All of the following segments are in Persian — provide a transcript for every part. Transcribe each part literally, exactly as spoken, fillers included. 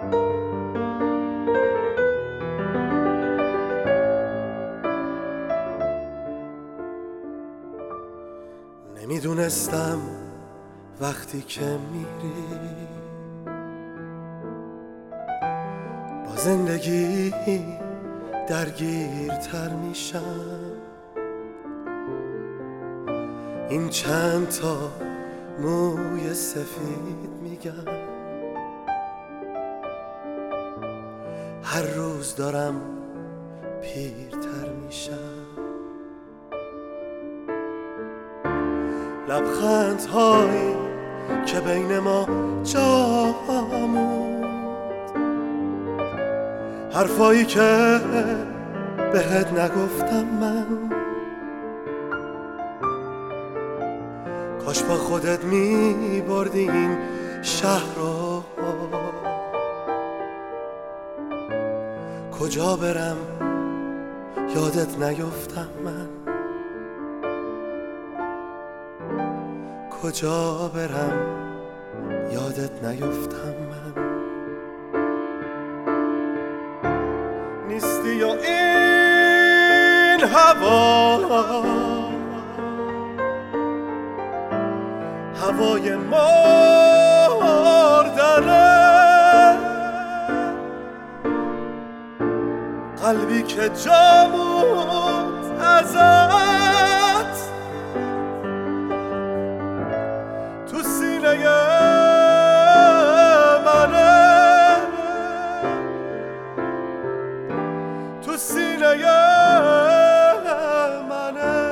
نمیدونستم وقتی که میری با زندگی درگیرتر میشم. این چند تا موی سفید میگم هر روز دارم پیرتر میشم. لبخندهایی که بین ما جا موند، حرفایی که بهت نگفتم من، کاش با خودت می بردی این شهر رو. کجا برم یادت نیفتم من، کجا برم یادت نیفتم من. نیستی یا این هوا، هوای مردنه، قلبی که جا موند ازت تو سینه منه، تو سینه منه.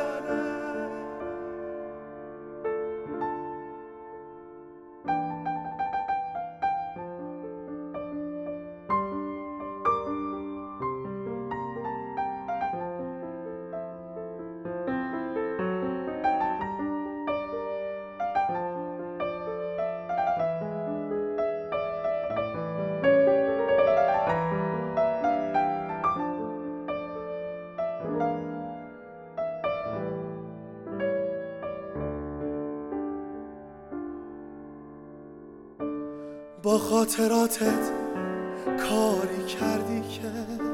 با خاطراتت کاری کردی که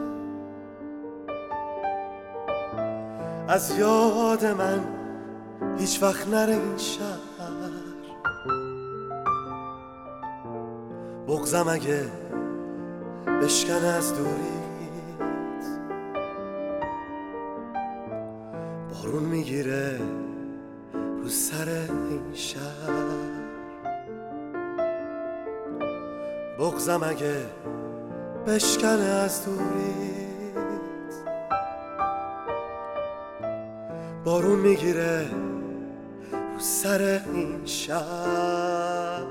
از یاد من هیچ وقت نره این شهر. بغضم اگه بشکنه از دوریت، بارون میگیره رو سر این شهر. بغضم اگه بشکنه از دوریت، بارون میگیره رو سر این شهر.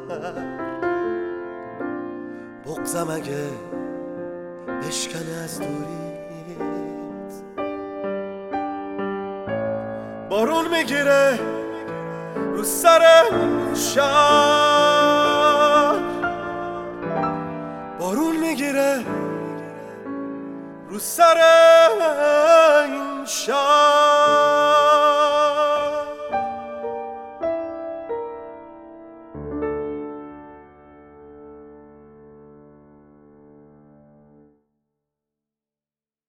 بغضم اگه بشکنه از دوریت، بارون میگیره رو سر این شهر. بارون میگیره رو سر این شهر.